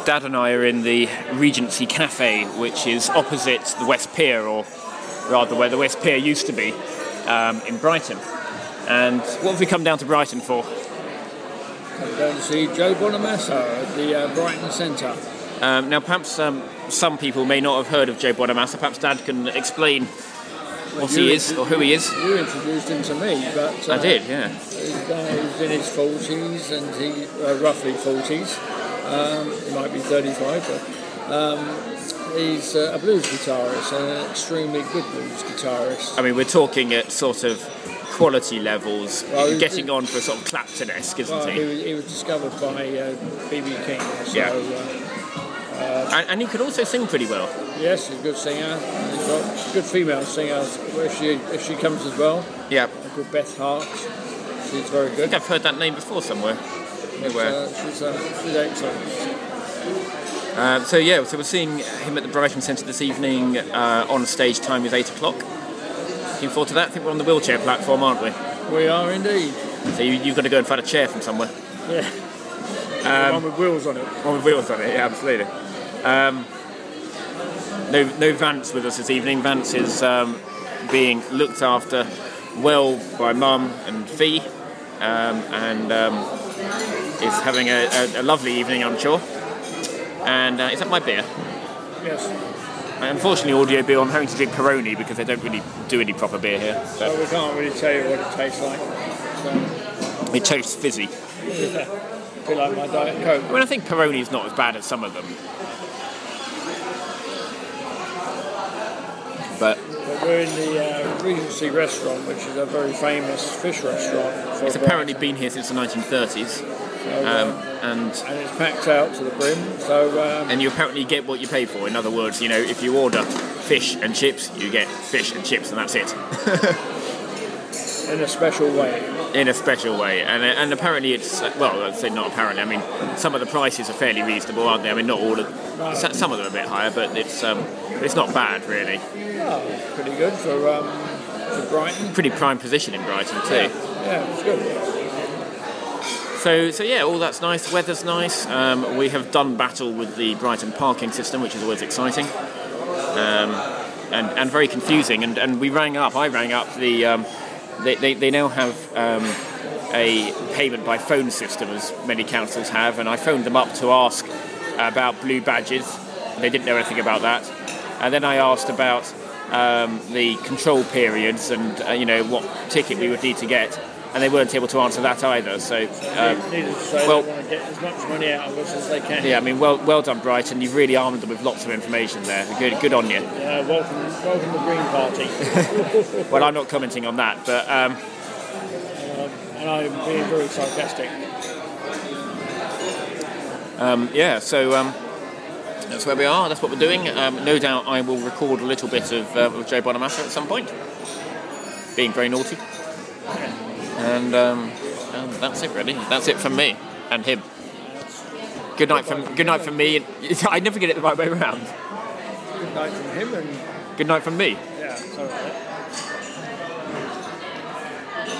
Dad and I are in the Regency Cafe, which is opposite the West Pier, or rather where the West Pier used to be, in Brighton. And what have we come down to Brighton for? I'm going to see Joe Bonamassa at the Brighton Centre. Now, perhaps some people may not have heard of Joe Bonamassa. Perhaps Dad can explain what he is or who he is. You introduced him to me, but I did, yeah. He's in his 40s, and he roughly 40s. He might be 35, but he's a blues guitarist, an extremely good blues guitarist. I mean, we're talking at sort of quality levels, getting on for sort of Clapton-esque, isn't he? He was discovered by B.B. King, so... Yeah. And he could also sing pretty well. Yes, he's a good singer. He's got good female singers, if she comes as well. Yeah. Called Beth Hart. She's very good. I think I've heard that name before somewhere. She's excellent. So we're seeing him at the Brighton Centre this evening. On stage time is 8 o'clock. Looking forward to that. I think we're on the wheelchair platform, aren't we? We are indeed. So you've got to go and find a chair from somewhere. Yeah. One with wheels on it. One with wheels on it, yeah, absolutely. No Vance with us this evening. Vance is being looked after well by Mum and Fee, and is having a lovely evening, I'm sure. And is that my beer? Yes. Unfortunately, Audio Beer, I'm having to drink Peroni because they don't really do any proper beer here. So we can't really tell you what it tastes like. So. It tastes fizzy. Yeah. A bit like my Diet Coke. I mean, I think Peroni is not as bad as some of them. But we're in the Regency restaurant, which is a very famous fish restaurant. It's apparently been here since the 1930s. And it's packed out to the brim. So and you apparently get what you pay for. In other words, if you order fish and chips, you get fish and chips, and that's it. In a special way. In a special way, and apparently it's I'd say not apparently. I mean, some of the prices are fairly reasonable, aren't they? I mean, not all of no. Some of them are a bit higher, but it's not bad really. Oh, pretty good for Brighton. Pretty prime position in Brighton too. Yeah, it's good. So yeah, all that's nice. The weather's nice. We have done battle with the Brighton parking system, which is always exciting, and very confusing. And I rang up the. They now have a payment by phone system, as many councils have, and I phoned them up to ask about blue badges. They didn't know anything about that. And then I asked about the control periods and what ticket we would need to get. And they weren't able to answer that either. So, needless to say, they want to get as much money out of us as they can. Yeah, I mean, well done, Brighton. You've really armed them with lots of information there. Good on you. Yeah, welcome the Green Party. Well, I'm not commenting on that, but and I'm being very sarcastic. So that's where we are. That's what we're doing. No doubt, I will record a little bit of Joe Bonamassa at some point. Being very naughty. And that's it, really. That's it from me and him. Good night from me. I never get it the right way around. Good night from him and good night from me. Yeah, sorry about that.